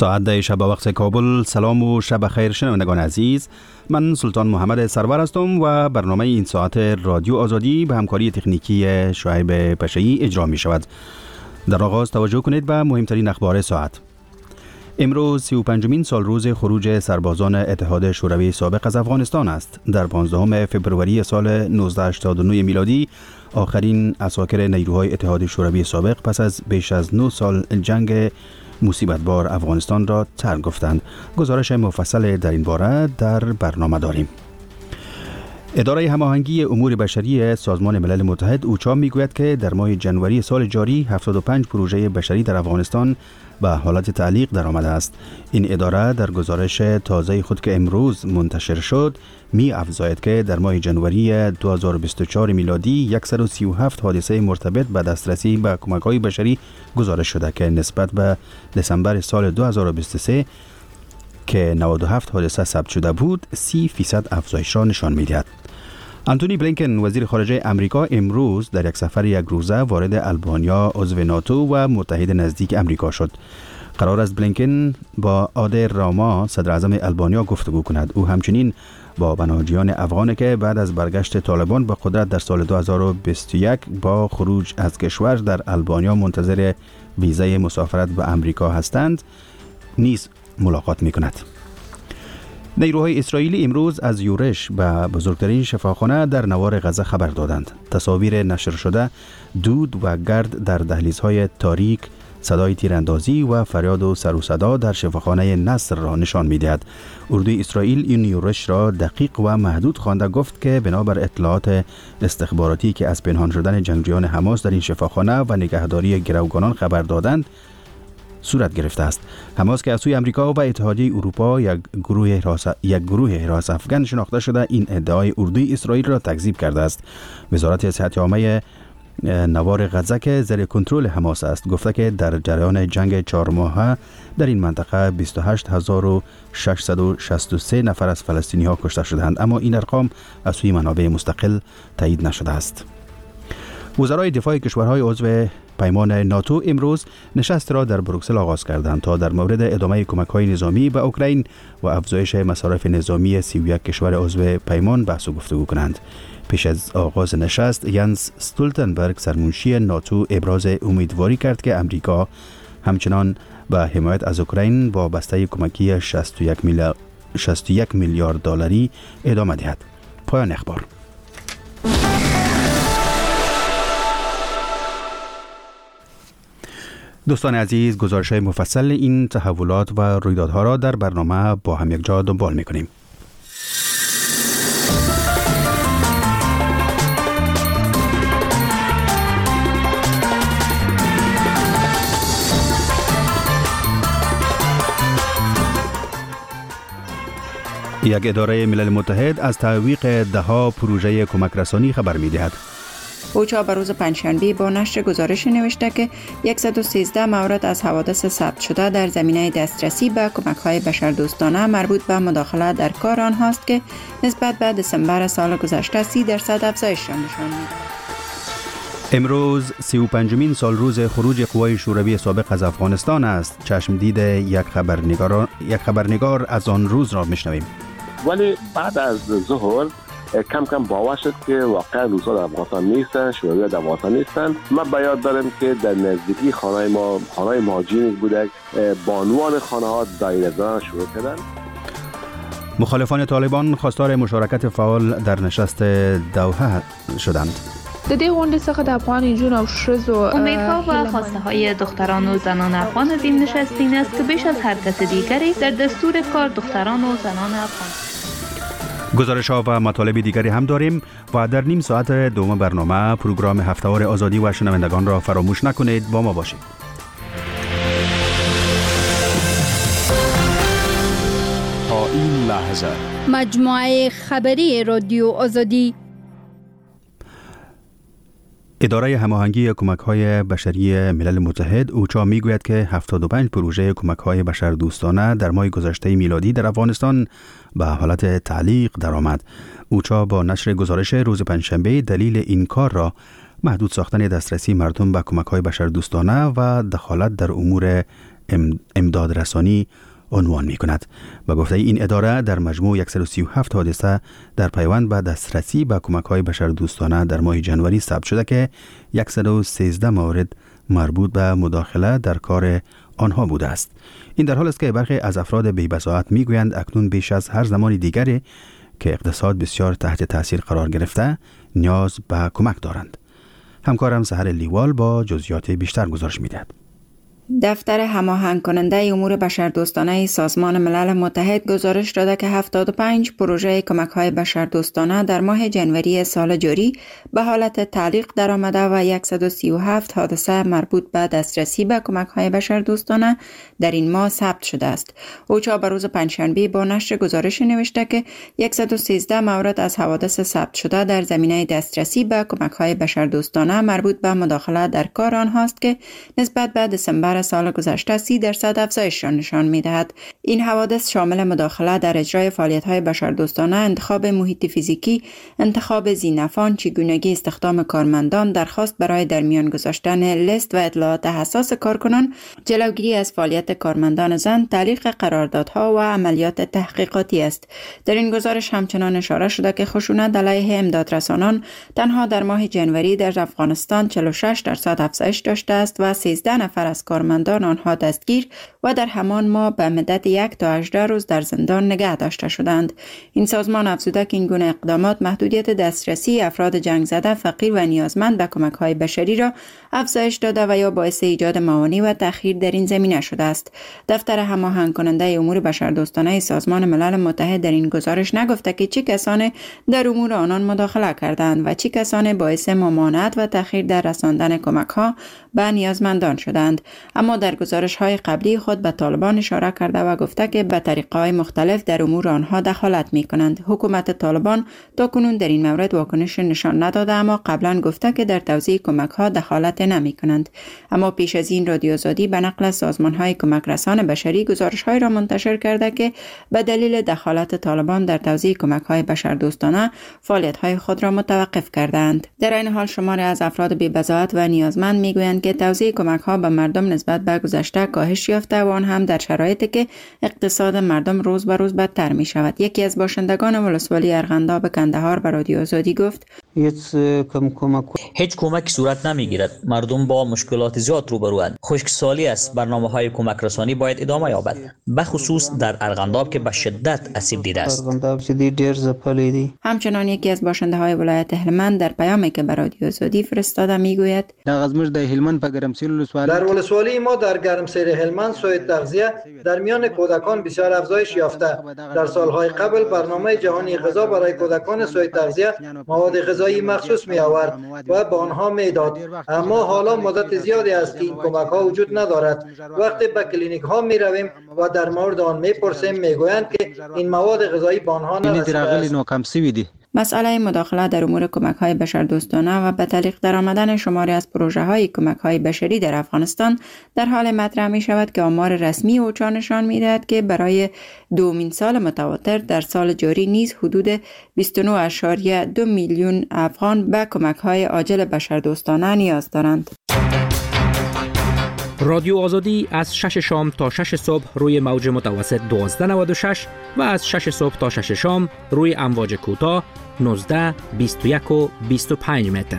ساعت 10 شب وقت کابل. سلام و شب خیر شنوندگان عزیز. من سلطان محمد سرور هستم و برنامه این ساعت رادیو آزادی به همکاری تکنیکی شعیب پشه‌ای اجرا می شود. در آغاز توجه کنید به مهمترین اخبار ساعت. امروز 35مین سال روز خروج سربازان اتحاد شوروی سابق از افغانستان است. در 15 فوریه سال 1989 میلادی آخرین عساکر نیروهای اتحاد شوروی سابق پس از بیش از 9 سال جنگ مصیبت‌بار افغانستان را ترک گفتند. گزارش مفصل در این باره در برنامه داریم. اداره هماهنگی امور بشری سازمان ملل متحد اوچا میگوید که در ماه جنوری سال جاری 75 پروژه بشری در افغانستان به حالت تعلیق درآمده است. این اداره در گزارش تازه خود که امروز منتشر شد می افزاید که در ماه جنوری 2024 میلادی 137 حادثه مرتبط به دسترسی به کمک‌های بشری گزارش شده که نسبت به دسامبر سال 2023 که 97 حادثه ثبت شده بود 30% افزایش را نشان می‌دهد. آنتونی بلینکن وزیر خارجه امریکا امروز در یک سفر یک روزه وارد آلبانیا عضو ناتو و متحد نزدیک امریکا شد. قرار است بلینکن با آدر راما صدر اعظم آلبانیا گفتگو کند. او همچنین با پناهجویان افغان که بعد از برگشت طالبان به قدرت در سال 2021 با خروج از کشور در آلبانیا منتظر ویزای مسافرت به امریکا هستند نیز ملاقات می‌کند. نیروهای اسرائیلی امروز از یورش به بزرگترین شفاخانه در نوار غزه خبر دادند. تصاویر نشر شده دود و گرد در دهلیزهای تاریک، صدای تیراندازی و فریاد و سر و صدا در شفاخانه نصر را نشان می‌دهد. اردوی اسرائیل این یورش را دقیق و محدود خوانده گفت که بنابر اطلاعات استخباراتی که از پنهان شدن جنگجویان حماس در این شفاخانه و نگهداری گروگانان خبر دادند صورت گرفته است. حماس که از سوی امریکا و اتحادیه اروپا یک گروه حراس افغان شناخته شده این ادعای اردوی اسرائیل را تکذیب کرده است. وزارت صحت عامه نوار غزه که زیر کنترل حماس است گفته که در جریان جنگ 4 ماهه در این منطقه 28663 نفر از فلسطینی ها کشته شدند، اما این ارقام از سوی منابع مستقل تایید نشده است. وزرای دفاع کشورهای عضو پیمان ناتو امروز نشست را در بروکسل آغاز کردند تا در مورد ادامه کمک‌های نظامی به اوکراین و افزایش مصارف نظامی 31 کشور عضو پیمان بحث و گفتگو کنند. پیش از آغاز نشست ینس استولتنبرگ سرمنشی ناتو ابراز امیدواری کرد که امریکا همچنان به حمایت از اوکراین با بسته کمکی 61 میلیارد دلاری ادامه دهد. پایان اخبار. دوستان عزیز، گزارش‌های مفصل این تحولات و رویدادها را در برنامه با هم یک جا دنبال می‌کنیم. یک اداره ملل متحد از تعویق ده‌ها پروژه کمک رسانی خبر می‌دهد. اوچا بر روز پنجشنبه با نشر گزارش نوشته که 113 مورد از حوادث ثبت شده در زمینه دسترسی به کمک‌های بشردوستانه مربوط به مداخله در کار آنهاست که نسبت به دسامبر سال گذشته 30% افزایش را نشان می‌دهد. امروز 35مین سال روز خروج قوای شوروی سابق از افغانستان است. چشمدید یک خبرنگار از آن روز را می‌شنویم. ولی بعد از ظهر کم کم باور شد که واقعا روس‌ها در افغانستان نیستن، شوروی‌ها در افغانستان نیستن. ما بیاد دارم که در نزدیکی خانه مهاجرین بوده، بانوان خانه‌ها دایره زدن شروع کردن. مخالفان طالبان خواستار مشارکت فعال در نشست دوحه شدند. د دې غونډې څخه د افغان نجونو او ښځو امیدها و خواسته های دختران و زنان افغان از این نشست این است که بیش از هر کس دیگری در دستور کار دختران و زنان افغان. گزارش‌ها و مطالب دیگری هم داریم و در نیم ساعت دوم برنامه پروگرام هفته‌وار آزادی و شنوندگان را فراموش نکنید. با ما باشید. تا این لحظه مجموعه خبری رادیو آزادی. اداره هماهنگی کمک‌های بشری ملل متحد اوچا میگوید که 75 پروژه کمک‌های بشردوستانه در ماه گذشته میلادی در افغانستان به حالت تعلیق درآمد. اوچا با نشر گزارش روز پنجشنبه دلیل این کار را محدود ساختن دسترسی مردم به کمک‌های بشردوستانه و دخالت در امور امداد رسانی عنوان می کند. به گفته این اداره در مجموع 137 حادثه در پیوند به دسترسی به کمک‌های بشردوستانه در ماه جنوری ثبت شده که 113 مورد مربوط به مداخله در کار آنها بوده است. این در حال است که برخی از افراد بی‌بضاعت می‌گویند اکنون بیش از هر زمان دیگری که اقتصاد بسیار تحت تاثیر قرار گرفته نیاز به کمک دارند. همکارم سحر لیوال با جزئیات بیشتر گزارش می‌دهد. دفتر هماهنگ کننده امور بشردوستانه سازمان ملل متحد گزارش داده که 75 پروژه کمک‌های بشردوستانه در ماه جنوری سال جاری به حالت تعلیق درآمده و 137 حادثه مربوط به دسترسی به کمک‌های بشردوستانه در این ماه ثبت شده است. اوچا به روز پنجشنبه با نشر گزارش نوشته که 113 مورد از حوادث ثبت شده در زمینه دسترسی به کمک‌های بشردوستانه مربوط به مداخله در کار آنهاست که نسبت به دسامبر سال گذشته 30% افزایش را نشان می‌دهد. این حوادث شامل مداخله در اجرای فعالیت‌های بشردوستانه، انتخاب محیط فیزیکی، انتخاب ذی‌نفعان، چگونگی استخدام کارمندان، درخواست برای در میان گذاشتن لیست و اطلاعات حساس کارکنان، جلوگیری از فعالیت کارمندان زن، تعلیق قراردادها و عملیات تحقیقاتی است. در این گزارش همچنان اشاره شده که خشونت علیه امدادرسانان تنها در ماه جنوری در افغانستان 46% افزایش داشته است و 13 نفر از کارمندان آنها دستگیر و در همان ماه به مدت 1 تا 18 روز در زندان نگه داشته شدند. این سازمان افزوده که این گونه اقدامات محدودیت دسترسی افراد جنگ زده، فقیر و نیازمند به کمک‌های بشری را افزایش داده و یا باعث ایجاد موانع و تأخیر در این زمینه شده است. دفتر هماهنگ کننده امور بشردوستانه سازمان ملل متحد در این گزارش نگفته که چه کسانی در امور آنان مداخله کردند و چه کسانی باعث ممانعت و تأخیر در رساندن کمک‌ها به نیازمندان شدند. اما در گزارش‌های قبلی خود به طالبان اشاره کرده و گفته که به طریق‌های مختلف در امور آنها دخالت می‌کنند. حکومت طالبان تاکنون در این مورد واکنش نشان نداده، اما قبلا گفته که در توزیع کمک‌ها دخالت نمی‌کنند. اما پیش از این رادیو آزادی به نقل از سازمان‌های کمک رسان بشری گزارش‌های را منتشر کرده که به دلیل دخالت طالبان در توزیع کمک‌های بشردوستانه فعالیت‌های خود را متوقف کردند. در این حال شماری از افراد بی‌بضاعت و نیازمند می‌گویند که توزیع کمک‌ها به مردم نسبت به گذشته کاهش یافته و آن هم در شرایطی که اقتصاد مردم روز به روز بدتر می شود. یکی از باشندگان ولسوالی ارغنداب کندهار به رادیو آزادی گفت: هیچ کمک صورت نمیگیرد. مردم با مشکلات زیاد روبروند. خشکسالی است. برنامه‌های کمک رسانی باید ادامه یابد، بخصوص در ارغنداب که به شدت آسیب دیده است. همچنان یکی از باشنده‌های ولایت هلمند در پیامی که به رادیو آزادی فرستاده میگوید: در ولسوالی ما در گرمسیر هلمند سوء تغذیه در میان کودکان بسیار افزایش یافته. در سالهای قبل برنامه جهانی غذا برای کودکان سوء تغذیه مواد غذایی مخصوص می آورد و به آنها می داد، اما حالا مدت زیادی است که این کمک ها وجود ندارد. وقتی به کلینیک ها می رویم و در مورد آن می پرسیم می گویند که این مواد غذایی به آنها نرسیده است. مسئله مداخله در امور کمک‌های بشردوستانه و به تعلیق درآمدن شماری از پروژه‌های کمک‌های بشری در افغانستان در حال مطرح می‌شود که آمار رسمی اوچا نشان می‌دهد که برای دومین سال متواتر در سال جاری نیز حدود 29.2 میلیون افغان به کمک‌های عاجل بشردوستانه نیاز دارند. رادیو آزادی از 6 شام تا 6 صبح روی موج متوسط 1296 و از 6 صبح تا 6 شام روی امواج کوتاه 19، 21 و 25 متر.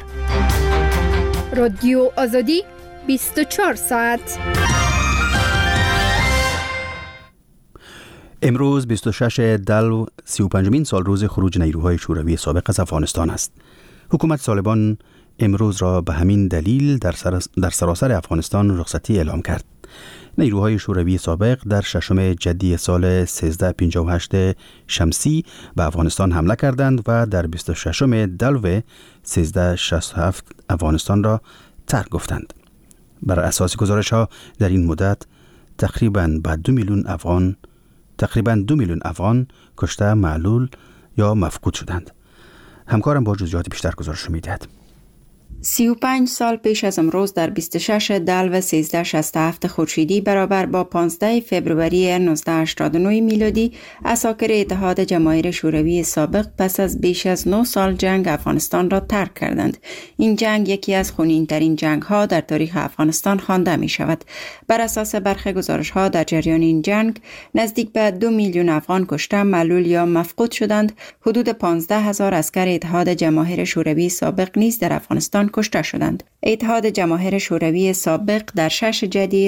رادیو آزادی 24 ساعت. امروز 26 دلو 35مین سال روز خروج نیروهای شوروی سابق از افغانستان است. حکومت طالبان امروز را به همین دلیل در سراسر افغانستان رخصتی اعلام کرد. نیروهای شوروی سابق در 6 جدی سال 1358 شمسی به افغانستان حمله کردند و در 26 دلو 1367 افغانستان را ترک گفتند. بر اساس گزارش‌ها در این مدت تقریباً 2 میلیون افغان کشته، معلول یا مفقود شدند. همکارم با جزئیات بیشتر گزارش می‌دهد. 35 سال پیش از امروز در 26 دلو 1367 خورشیدی برابر با 15 فوریه 1989 میلادی عساکر اتحاد جماهیر شوروی سابق پس از بیش از 9 سال جنگ افغانستان را ترک کردند. این جنگ یکی از خونین‌ترین جنگ‌ها در تاریخ افغانستان خوانده می شود. بر اساس برخی گزارش‌ها در جریان این جنگ نزدیک به 2 میلیون افغان کشته، معلول یا مفقود شدند. حدود 15,000 عسکر اتحاد جماهیر شوروی سابق نیز در افغانستان کشته شدند. اتحاد جماهیر شوروی سابق در 6 جدی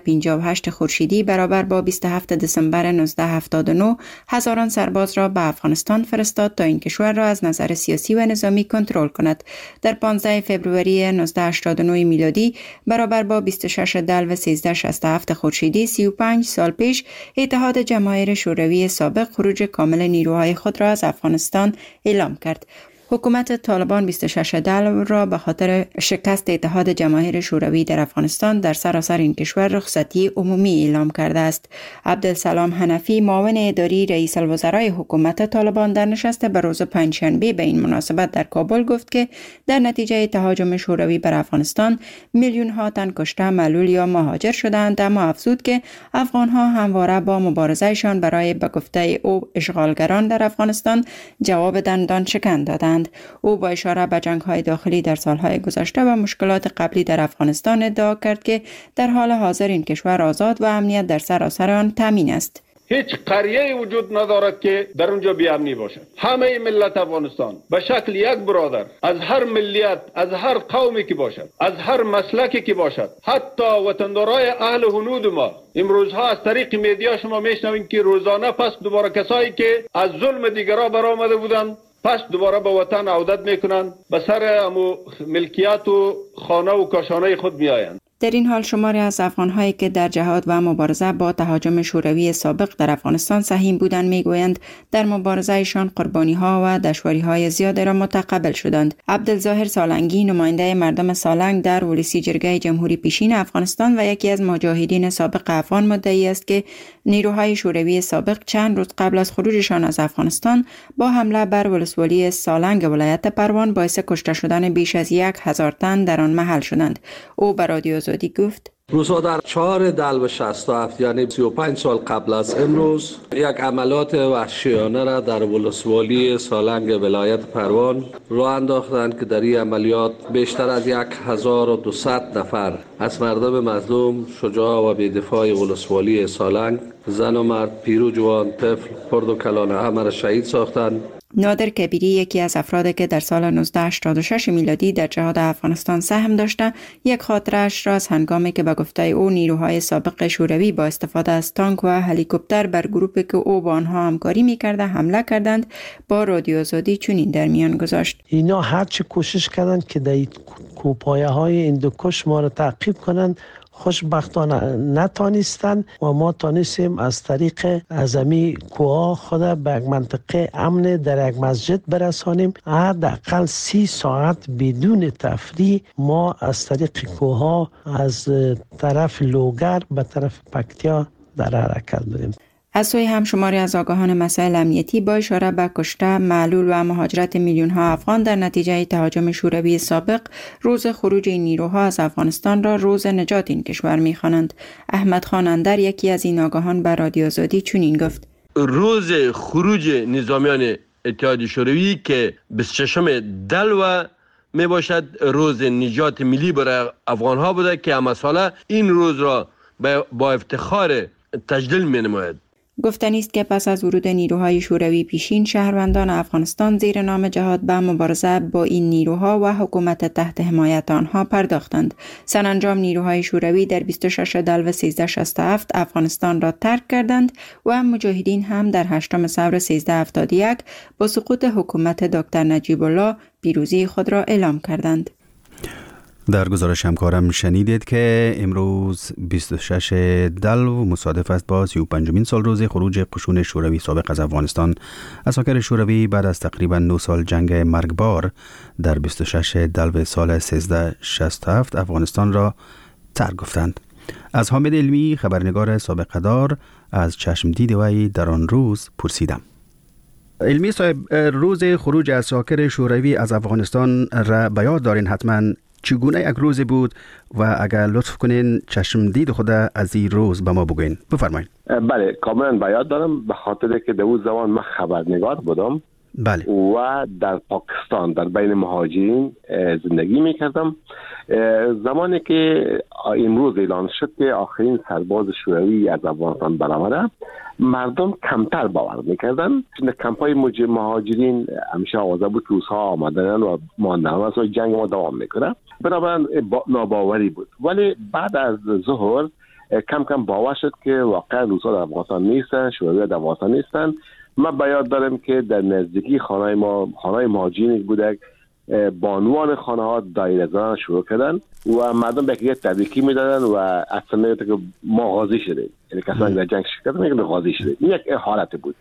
1358 خورشیدی برابر با 27 دسامبر 1979 هزاران سرباز را به افغانستان فرستاد تا این کشور را از نظر سیاسی و نظامی کنترل کند. در 15 فوریه 1989 میلادی برابر با 26 دلو 1367 خورشیدی 35 سال پیش اتحاد جماهیر شوروی سابق خروج کامل نیروهای خود را از افغانستان اعلام کرد. حکومت طالبان 26 دلو را به خاطر شکست اتحاد جماهیر شوروی در افغانستان در سراسر این کشور رخصتی عمومی اعلام کرده است. عبدالسلام حنفی معاون اداری رئیس الوزرای حکومت طالبان در نشست به روز پنجشنبه به این مناسبت در کابل گفت که در نتیجه تهاجم شوروی بر افغانستان میلیون ها تن کشته، معلول یا مهاجر شدند، اما افزود که افغان ها همواره با مبارزهشان برای به گفته او اشغالگران در افغانستان جواب دندان شکن دادند. او با اشاره به جنگ‌های داخلی در سالهای گذشته و مشکلات قبلی در افغانستان ادعا کرد که در حال حاضر این کشور آزاد و امنیت در سراسر آن تامین است. هیچ قریه وجود ندارد که در اونجا بی‌امنی باشد. همه ملت افغانستان به شکل یک برادر، از هر ملیت، از هر قومی که باشد، از هر مسلکی که باشد، حتی وطندارای اهل هنود ما امروزها از طریق میدیا شما میشنوین که روزانه پس دوباره کسایی که از ظلم دیگران برآمده بودند پس دوباره به وطن عودت میکنند، به سر ملکیت و خانه و کاشانه خود میآیند. در این حال شماری از افغان‌هایی که در جهاد و مبارزه با تهاجم شوروی سابق در افغانستان سهیم بودند میگویند در مبارزهشان قربانی‌ها و دشواری‌های زیادی را متقبل شدند. عبدالظاهر سالنگی نماینده مردم سالنگ در ولسی جرگه جمهوری پیشین افغانستان و یکی از مجاهدین سابق افغان مدعی است که نیروهای شوروی سابق چند روز قبل از خروجشان از افغانستان با حمله بر ولسوالی سالنگ ولایت پروان باعث کشته شدن بیش از 1,000 تن در آن محل شدند. او به رادیو آزادی گفت: روسا در 4 دلو 67 یعنی 35 سال قبل از امروز یک عملیات وحشیانه را در ولسوالی سالنگ ولایت پروان راه انداختند که در این عملیات بیشتر از 1200 نفر از مردم مظلوم، شجاع و بی‌دفاع ولسوالی سالنگ، زن و مرد، پیر و جوان، طفل، خرد و کلان همه را شهید ساختند. نادر کبیری یکی از افرادی که در سال 1986 میلادی در جهاد افغانستان سهم داشته، یک خاطره‌اش را از هنگامی که به گفته او نیروهای سابق شوروی با استفاده از تانک و هلیکوپتر بر گروپی که او با آنها همکاری می‌کرد حمله کردند با رادیو آزادی چنین در میان گذاشت: اینا هرچی کوشش کردند که در کوپایه‌های هندوکش ما را تعقیب کنند، خوشبختانه نتانستند و ما تانستیم از طریق اعظمی کوها خود به یک منطقه امن در یک مسجد برسانیم. حداقل 30 ساعت بدون تفریح ما از طریق کوها از طرف لوگر به طرف پکتیا در حرکت بودیم. از سوی هم شماری از آگاهان مسائل امنیتی با اشاره به کشته، معلول و مهاجرت میلیون ها افغان در نتیجه تهاجم شوروی سابق روز خروج این نیروها از افغانستان را روز نجات این کشور می‌خوانند. احمد خان اندر یکی از این آگاهان به رادیو آزادی چنین گفت: روز خروج نظامیان اتحاد شوروی که 26 دلو می باشد روز نجات ملی برای افغان ها بوده که همه ساله این روز را با افتخار تجلیل می نماید. گفتنی است که پس از ورود نیروهای شوروی پیشین شهروندان افغانستان زیر نام جهاد به مبارزه با این نیروها و حکومت تحت حمایت آنها پرداختند. سرانجام نیروهای شوروی در 26 دلو 1367 افغانستان را ترک کردند و مجاهدین هم در 8 ثور 1371 با سقوط حکومت دکتر نجیب الله پیروزی خود را اعلام کردند. در گزارش همکارم شنیدید که امروز 26 دلو مصادف است با 35مین سال روز خروج قشون شوروی سابق از افغانستان. عساکر شوروی بعد از تقریبا 9 سال جنگ مرگبار در 26 دلو سال 1367 افغانستان را ترک گفتند. از حامد علمی خبرنگار سابقه‌دار از چشمدید وی در آن روز پرسیدم. علمی صاحب، روز خروج اساکر شوروی از افغانستان را به یاد دارین حتما. چگونه یک روز بود و اگر لطف کنین چشم دید خود از این روز به ما بگوین. بفرمایید. بله، کاملا به یاد دارم، به خاطر که در اون زمان من خبرنگار بودم. بله. و در پاکستان در بین مهاجرین زندگی میکردم. زمانی که امروز اعلان شد که آخرین سرباز شوروی از افغانستان برآمده، مردم کمتر باور میکردن. کمپای مهاجرین همیشه آوازه بود که روزها آمدن و ماندن و جنگ ما دوام میکنه، بنابراین ناباوری بود. ولی بعد از ظهر کم کم باور شد که واقعا روزها در افغانستان نیستن، شوروی در افغانستان نیستن. من به یاد دارم که در نزدیکی خانه مهاجرین بوده، بانوان خانه ها دایره زدن شروع کردن و مردم به یک تبریکی میدادن و اصلا میگفتن که ما غازی شدیم، یعنی کسانی در جنگ شرکت میگن غازی شدیم. این یک حالت بود.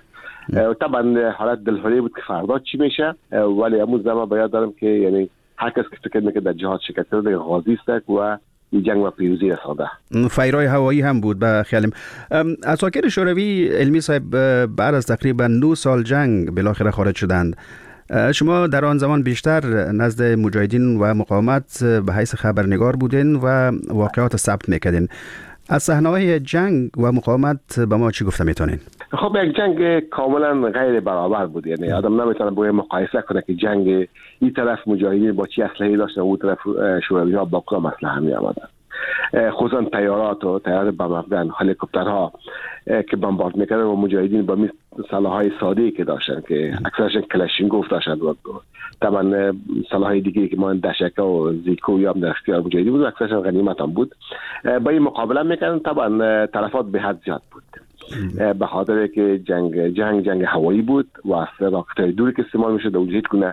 طبعا حالت دلهوری بود که فردا چی میشه، ولی امروز من به یاد دارم که یعنی هر کس که فکر میکنه در جهاد شرکت کرده غازی است و این جنگ و پیروزی رسانده. فیرای هوایی هم بود به خیالم. اساکر شوروی علمی صاحب بعد از تقریبا 9 سال جنگ بالاخره خارج شدند. شما در آن زمان بیشتر نزد مجاهدین و مقاومت به حیث خبرنگار بودین و واقعات ثبت میکردین. از صحنه‌های جنگ و مقاومت به ما چی گفته میتونین؟ خب یک جنگ کاملا غیر برابر بود. یعنی آدم نمیتونه باید مقایسه کنه که جنگ این طرف مجاهدین با چی اسلحه‌ای داشتن و اون طرف شوروی‌ها با کدام اسلحه می آمدن. خصوصا تیارات بم افغان، هلیکوپترها که بمبارد میکردن و مجاهدین با سلاح‌های ساده‌ای که داشتن که اکثرشون کلاشینکوف داشتن و طبعا سلاح‌های دیگه که مانند دشکه و زیکو یا در اختیار مجاهدین بود، اکثرشون غنیمت هم بود. با این مقابله میکردن. طبعا تلفات به حد زیاد بود به خاطر که جنگ هوایی بود و اصلا راکت‌های دوری که استعمال میشد و هیچ گونه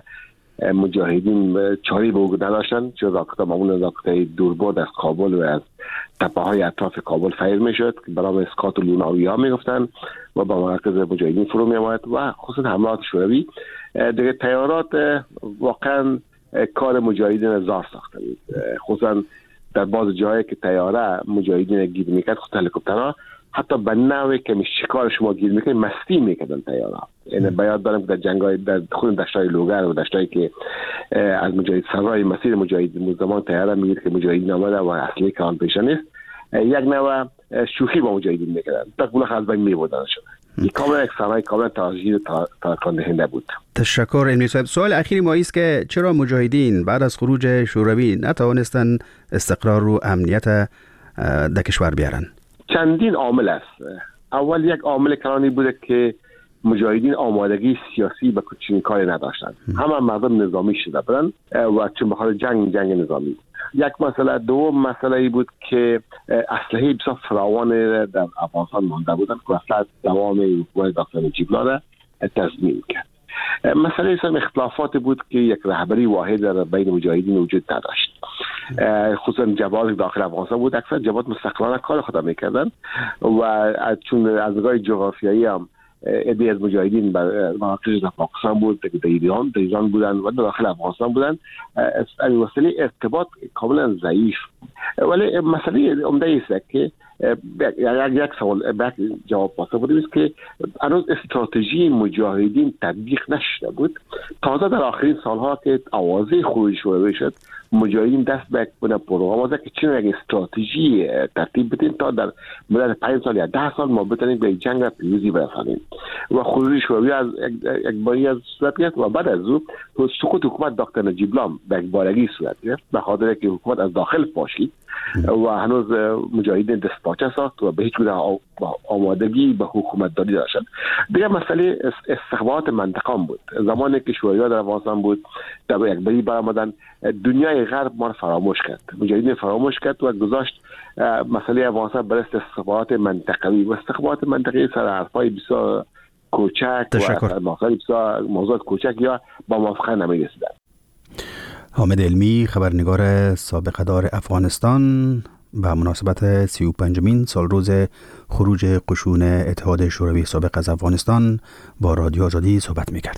مجاهدین چاری به او نداشتن، چون راکت‌ها معمولا راکت‌های دوربرد از کابل و از تپه‌های اطراف کابل فیر میشد که برای اسکات و لوناوی‌ها میگفتن و با مرکز مجاهدین فرو میآمد و خصوصا حملات شوروی دیگه تیارات واقعا کار مجاهدین زار ساخته بود. خصوصا در بعض جاهایی که تیاره مجاهدین گیر میکرد، خود هلیکوپترها حتی به نوعی که شکار شما گیر میکنه مستی میکردن تیاره. یعنی باید دارم که در جنگای در خود دشتای لوگر و دشتایی که از مجاهد سرای مسیر مجاهدین زمان تیاره میگید که مجاهدین آمده و اصلی که آن پیش نیست، یک نوع شوخی با مجاهدین میکردن تا گونه از بین میبردن شده. این کاملا یک صحنه کاملا تاجیل تکان دهنده بود. تشکر علمی صاحب. سوال اخیری ما است که چرا مجاهدین بعد از خروج شوروی نتوانستن استقرار و امنیت در کشور بیارن؟ چندین عامل است. اول یک عامل کلانی بوده که مجاهدین آمادگی سیاسی به چنین کاری نداشتند. همه مردم نظامی شده بودند و چون بخاطر جنگ نظامی. یک مسئله. دوم مسئله بود که اسلحه بسیار فراوان در افغانستان مانده بودند که اصلا دوام حکومت دکتر نجیب الله را تضمین کرد. مسئله اختلافات بود که یک رهبری واحد در بین مجاهدین وجود نداشت. خصوصا جبهات داخل افغانستان بود، اکثر جبهات مستقلانه کار خود میکردن و چون از نگاه جغرافیایی هم عده از مجاهدین مراکزش در پاکستان بود، در ایران بودن و داخل افغانستان بودن، از وسیله ارتباط کاملا ضعیف. ولی مسئله عمده است که یک سوال جواب پاسخ بودیم است که هنوز استراتژی مجاهدین تطبیق نشده بود. تازه در آخرین سالها که آوازه خروج شوروی شد، مجاهدین دست به یک پروگرام آمده که چون یک استراتژی ترتیب بدیم تا در مدت 5 سال یا 10 سال ما بتونیم به جنگ و پیروزی برسانیم و خروج شوروی از یک باری از صورت گرفت و بعد از او سقوط حکومت دکتر نجیب الله به یک بارگی صورت گرفت به خاطر که حکومت از داخل پاشید و هنوز مجاهدین دست پاچه ساخت و به هیچ گونه آمادگی به حکومت داری داشتند. دیگه مسئله استخبارات منطقه بود. زمانی که شوروی‌ها در افغانستان بود در یک بری برآمدن، دنیای غرب ما فراموش کرد، مجاهدین فراموش کرد و گذاشت مسئله افغانستان برای استخبارات منطقوی و استخبارات منطقی سر حرفای بسیار کوچک و موضوعات کوچک یا با موافقه نمی‌رسیدند. حامد علمی، خبرنگار سابق دار افغانستان، به مناسبت 35مین سالروز خروج قشون اتحاد شوروی سابق از افغانستان با رادیو آزادی صحبت می‌کرد.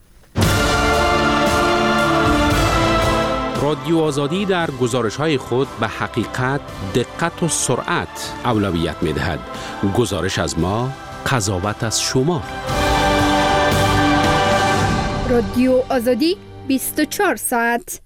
رادیو آزادی در گزارش‌های خود به حقیقت، دقت و سرعت اولویت می‌دهد. گزارش از ما، قضاوت از شما. رادیو آزادی 24 ساعت.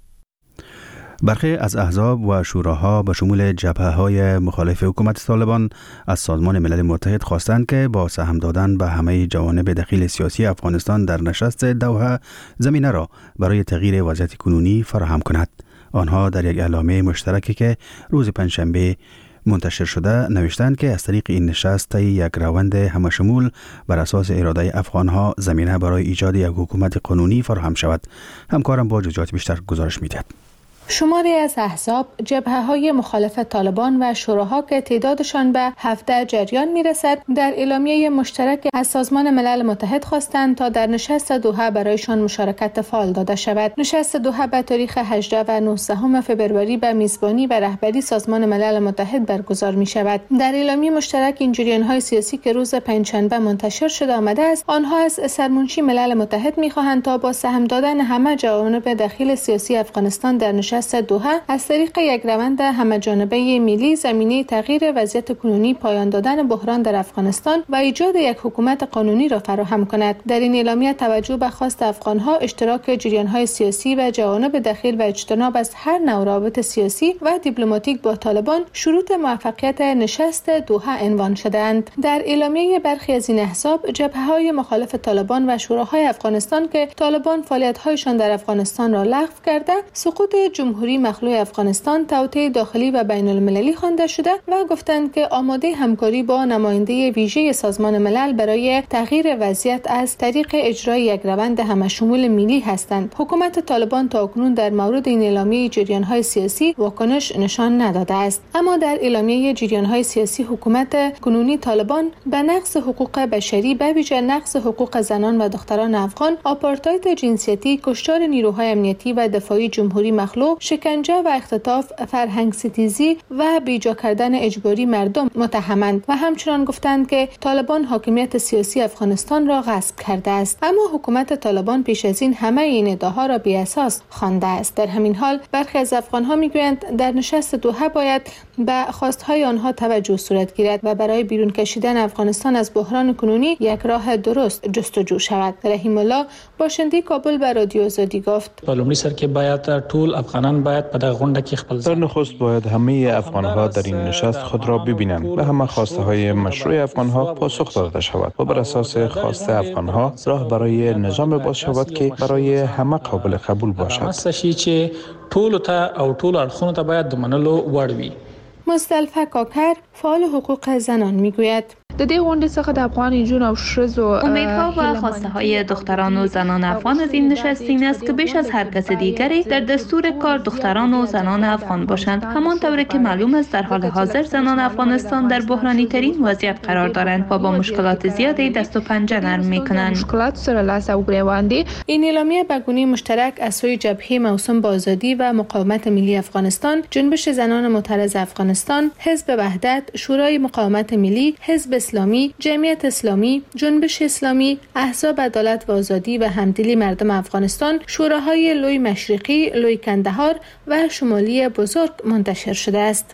برخی از احزاب و شوراها به شمول جبهه‌های مخالف حکومت طالبان از سازمان ملل متحد خواستند که با سهم دادن به همه جوانب دخیل سیاسی افغانستان در نشست دوحه زمینه را برای تغییر وضعیت کنونی فراهم کند. آنها در یک اعلامیه مشترکی که روز پنجشنبه منتشر شده نوشتند که از طریق این نشست یک روند همشمول بر اساس اراده افغانها زمینه برای ایجاد یک حکومت قانونی فراهم شود. همکارم با جزئیات بیشتر گزارش می‌دهد. شماری از احزاب، جبهه‌های مخالف طالبان و شوراها که تعدادشان به 17 جریان می‌رسد، در اعلامیه مشترک از سازمان ملل متحد خواستند تا در نشست دوحه برایشان مشارکت فعال داده شود. نشست دوحه به تاریخ 18 و 19 فبروری به میزبانی و رهبری سازمان ملل متحد برگزار می‌شود. در اعلامیه مشترک این جریان‌های سیاسی که روز پنجشنبه منتشر شده آمده است، آنها از سرمنشی ملل متحد می‌خواهند تا با سهم دادن همه جوانب داخل سیاسی افغانستان در نشست دوحه از طریق یک روند همه‌جانبه ملی زمینه تغییر وضعیت کنونی، پایان دادن بحران در افغانستان و ایجاد یک حکومت قانونی را فراهم کند. در این اعلامیه توجه به خواست افغانها اشتراک جریان‌های سیاسی و جوانب داخل و اجتناب از هر نوع روابط سیاسی و دیپلماتیک با طالبان شروط موفقیت نشست دوحه عنوان شده‌اند. در اعلامیه برخی از این احزاب، جبهه‌های مخالف طالبان و شوراهای افغانستان که طالبان فعالیت‌هایشان در افغانستان را لغو کرده، سقوط جمهوری مخلوع افغانستان توطئه داخلی و بین المللی خوانده شده و گفتند که آماده همکاری با نماینده ویژه سازمان ملل برای تغییر وضعیت از طریق اجرای یک روند همشمول ملی هستند. حکومت طالبان تاکنون در مورد این اعلامیه جریان‌های سیاسی واکنش نشان نداده است، اما در اعلامیه جریان‌های سیاسی حکومت کنونی طالبان به نقض حقوق بشری، به ویژه نقض حقوق زنان و دختران افغان، آپارتاید جنسیتی، کشتار نیروهای امنیتی و دفاعی جمهوری مخلوع، شکنجه و اختطاف، فرهنگ ستیزی و بیجا کردن اجباری مردم متهمند و همچنان گفتند که طالبان حاکمیت سیاسی افغانستان را غصب کرده است. اما حکومت طالبان پیش از این همه این ادعاها را بی اساس خوانده است. در همین حال برخی از افغانها میگویند در نشست دوحه باید به خواستهای آنها توجه صورت گیرد و برای بیرون کشیدن افغانستان از بحران کنونی یک راه درست جستجو شود. رحیم الله باشنده کابل به رادیو آزادی گفت: لومړی سر کې باید ټول افغانان باید په دغه غونډه کې خپل در نخست باید همه افغان‌ها در این نشست خود را ببینند، به همه خواستهای مشروع افغان‌ها پاسخ داده شود و بر اساس خواست افغان‌ها راه برای نظام باز شود که برای همه قابل قبول باشد. چې ټول ته او ټول اړخونو ته باید د منلو وړ وي. مصطفی کاکر فعال حقوق زنان میگوید: د دې غونډې څخه د افغان نجونو او ښځو امیدها و خواسته های دختران و زنان افغان از این نشست این است که بیش از هر کس دیگری در دستور کار دختران و زنان افغان باشند. همانطور که معلوم است در حال حاضر زنان افغانستان در بحرانی ترین وضعیت قرار دارند و با مشکلات زیادی دست و پنجه نرم میکنند. مشکلات سره لاس او گریوان دي. این اعلامیه به گونه مشترک از سوی جبهه موسوم به آزادی و مقاومت ملی افغانستان، جنبش زنان معترض افغانستان، حزب وحدت، شورای مقاومت ملی، حزب اسلامی، جمعیت اسلامی، جنبش اسلامی، احزاب عدالت و آزادی و همدلی مردم افغانستان، شوراهای لوی مشرقی، لوی کندهار و شمالی بزرگ منتشر شده است.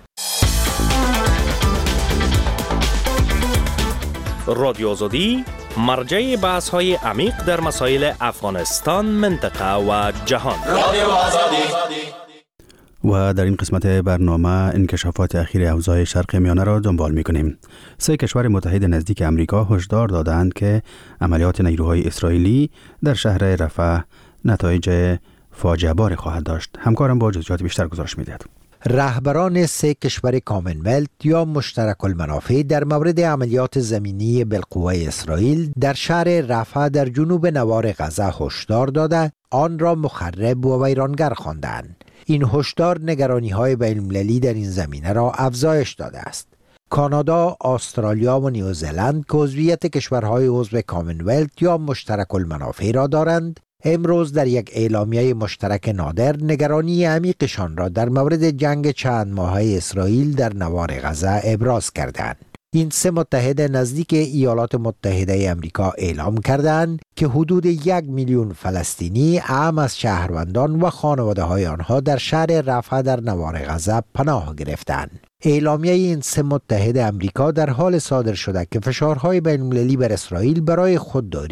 رادیو آزادی مرجع بحث‌های عمیق در مسائل افغانستان، منطقه و جهان. رادیو آزادی. و در این قسمت برنامه انکشافات اخیر اوضاع شرق میانه را دنبال می‌کنیم. 3 کشور متحد نزدیک امریکا هشدار دادند که عملیات نیروهای اسرائیلی در شهر رفح نتایج فاجعه بار خواهد داشت. همکارم با جزئیات بیشتر گزارش می‌دهد. رهبران 3 کشور کامنولت یا مشترک المنافع در مورد عملیات زمینی بالقوه اسرائیل در شهر رفح در جنوب نوار غزه هشدار داده آن را مخرب و ویرانگر خواندند. این هشدار نگرانی‌های بین‌المللی در این زمینه را افزایش داده است. کانادا، استرالیا و نیوزلند که عضویت کشورهای عضو کامنولت یا مشترک المنافع را دارند، امروز در یک اعلامیه مشترک نادر نگرانی عمیقشان را در مورد جنگ چند ماهه اسرائیل در نوار غزه ابراز کردند. این 3 متحد نزدیک ایالات متحده امریکا اعلام کردند که حدود 1 میلیون فلسطینی اعم از شهروندان و خانواده های آنها در شهر رفح در نوار غزه پناه گرفتند. اعلامیه این 3 متحد امریکا در حال صادر شده که فشارهای بین‌المللی بر اسرائیل برای خودداری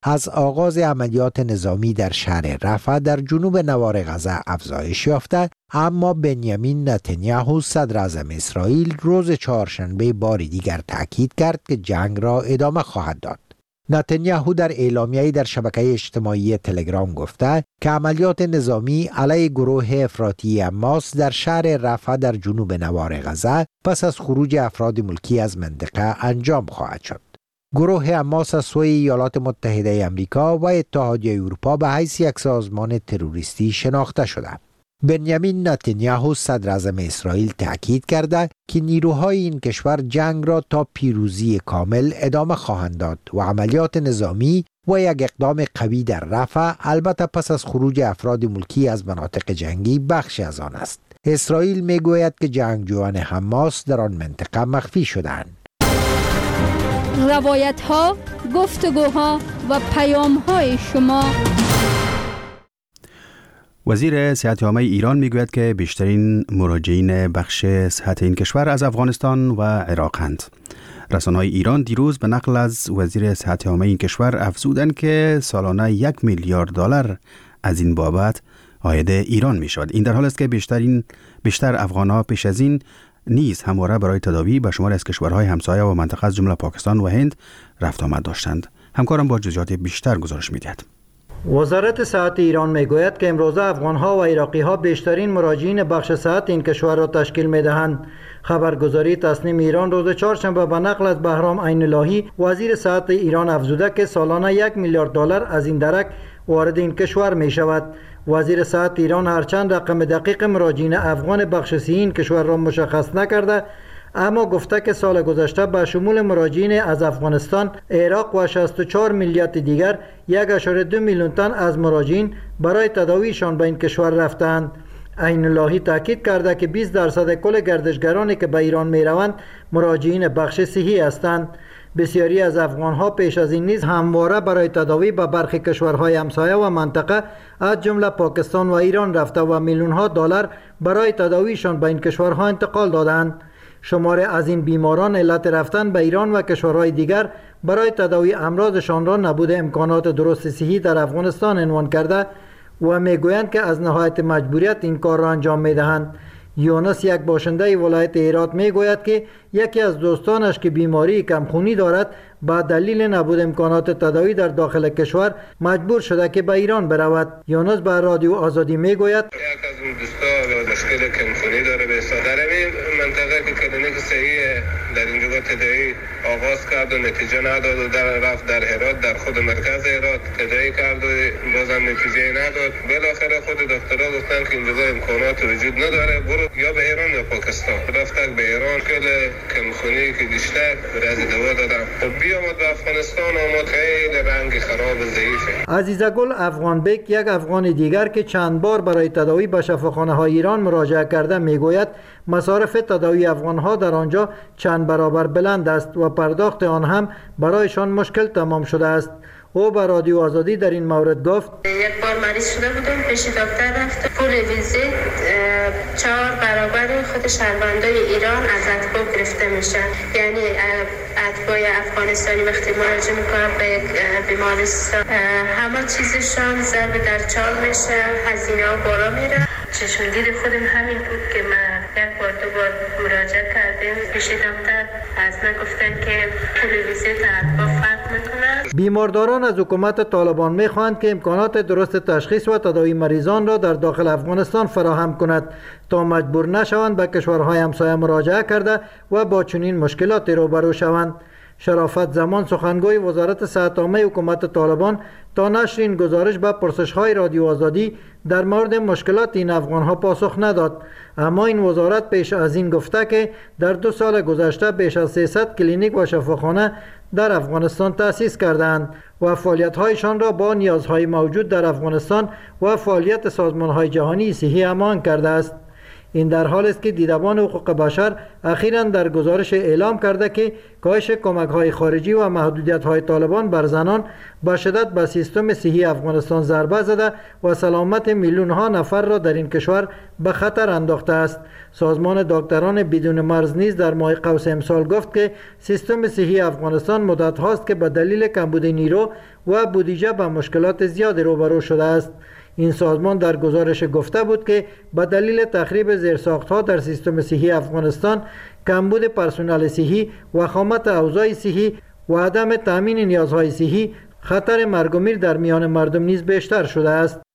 از آغاز عملیات نظامی در شهر رفح در جنوب نوار غزه افزایش یافته، اما بنیامین نتانیاهو صدر اعظم اسرائیل روز چهارشنبه بار دیگر تاکید کرد که جنگ را ادامه خواهد داد. نتانیاهو در اعلامیه‌ای در شبکه اجتماعی تلگرام گفته که عملیات نظامی علیه گروه افراطی حماس در شهر رفح در جنوب نوار غزه پس از خروج افراد ملکی از منطقه انجام خواهد شد. گروه حماس از سوی ایالات متحده آمریکا و اتحادیه اروپا به حیث یک سازمان تروریستی شناخته شده. بنیامین نتانیاهو صدر اعظم اسرائیل تاکید کرده که نیروهای این کشور جنگ را تا پیروزی کامل ادامه خواهند داد و عملیات نظامی و یک اقدام قوی در رفح البته پس از خروج افراد ملکی از مناطق جنگی بخشی از آن است. اسرائیل میگوید که جنگجویان حماس در آن منطقه مخفی شدند. روایت ها، گفتگوها و پیام های شما. وزیر صحت عامه ایران میگوید که بیشترین مراجعین بخش صحت این کشور از افغانستان و عراقند. رسانه‌های ایران دیروز به نقل از وزیر صحت عامه این کشور افزودند که سالانه 1 میلیارد دلار از این بابت عاید ایران می شود. این در حال است که بیشتر افغان‌ها پیش از این نیز همواره برای تداوی به شمار از کشورهای همسایه و منطقه از جمله پاکستان و هند رفت آمد داشتند. همکارم با جزئیات بیشتر گزارش می‌دهد. وزارت صحت ایران میگوید که امروزه افغان‌ها و عراقی‌ها بیشترین مراجعین بخش صحت این کشور را تشکیل می‌دهند. خبرگزاری تصنیم ایران روز چهارشنبه به نقل از بهرام عین اللهی وزیر صحت ایران افزوده که سالانه 1 میلیارد دلار از این درک وارد این کشور می‌شود. وزیر صحت ایران هرچند رقم دقیق مراجعین افغان بخش صحی این کشور را مشخص نکرده، اما گفته که سال گذشته به شمول مراجعین از افغانستان، عراق و 64 ملیت دیگر 1.2 میلیون تن از مراجعین برای تداویشان به این کشور رفتند. عین اللهی تاکید کرده که 20% کل گردشگرانی که به ایران می روند مراجعین بخش صحی هستند. بسیاری از افغان‌ها پیش از این نیز همواره برای تداوی به برخی کشورهای همسایه و منطقه از جمله پاکستان و ایران رفته و میلیون‌ها دلار برای تداویشان به این کشورها انتقال دادند. شمار از این بیماران علت رفتن به ایران و کشورهای دیگر برای تداوی امراضشان را نبود امکانات درست صحی در افغانستان عنوان کرده و میگویند که از نهایت مجبوریت این کار را انجام میدهند. یونس، یک باشنده ولایت هرات، میگوید که یکی از دوستانش که بیماری کمخونی دارد با دلیل نبود امکانات تداوی در داخل کشور مجبور شده که به ایران برود. یونس به رادیو آزادی میگوید یک از اون دوستا مشکل کمخونی داره، در این منطقه که کلینیک صحی در اینجا تداوی آغاز کرد و نتیجه نداد و رفت در هرات، در خود مرکز هرات تداوی کرد و بازم نتیجه نداد. بالاخره خود دکترها گفتن که اینجا امکانات وجود نداره، برو یا به ایران یا پاکستان. رفتن به ایران، کل کمخونی که بیشتر از دوا دادن و بیامد به افغانستان، آمد خیلی رنگ خراب و ضعیفه. عزیزگل افغانبک، یک افغان دیگر که چند بار برای تداوی به شفاخانه های ایران مراجعه کرده، میگوید مصارف تداوی افغان‌ها در آنجا چند برابر بلند است و پرداخت آن هم برایشان مشکل تمام شده است. او به رادیو آزادی در این مورد گفت یک بار مریض شده بودم، پیش دکتر رفتم، پول ویزیت 4 برابر خود شهروندای ایران از اتباع گرفته میشن. یعنی اتباع افغانستانی وقتی مراجعه میکنن به یک بیمارستان همه چیزشان ضرب در 4 میشه، هزینه ها بالا میره. چشمگیر خودم همین بود که من یک بار 2 بار مراجعه کردیم، پیش دکتر از من گفتن که پول ویزیت اتباع فرق میکنه. بیمارداران از حکومت طالبان میخواهند که امکانات درست تشخیص و تداوی مریضان را در داخل افغانستان فراهم کند تا مجبور نشوند به کشورهای همسایه مراجعه کرده و با چنین مشکلاتی روبرو شوند. شرافت زمان، سخنگوی وزارت صحت عامه حکومت طالبان، تا نشر این گزارش به پرسش‌های رادیو آزادی در مورد مشکلات این افغان‌ها پاسخ نداد. اما این وزارت پیش از این گفته که در 2 سال گذشته بیش از 300 کلینیک و شفاخانه در افغانستان تأسیس کردند و فعالیت‌هایشان را با نیازهای موجود در افغانستان و فعالیت سازمان‌های جهانی صحی همان کرده است. این در حال است که دیدبان حقوق بشر اخیراً در گزارش اعلام کرده که کاهش کمک‌های خارجی و محدودیت‌های طالبان بر زنان به شدت به سیستم صحی افغانستان ضربه زده و سلامت میلیون‌ها نفر را در این کشور به خطر انداخته است. سازمان دکتران بدون مرز نیز در ماه قوس امسال گفت که سیستم صحی افغانستان مدت هاست که به دلیل کمبود نیرو و بودجه به مشکلات زیادی روبرو شده است. این سازمان در گزارش گفته بود که به دلیل تخریب زیرساخت‌ها در سیستم صحی افغانستان، کمبود پرسنل صحی و خامت اوضاع صحی و عدم تامین نیازهای صحی، خطر مرگ و میر در میان مردم نیز بیشتر شده است.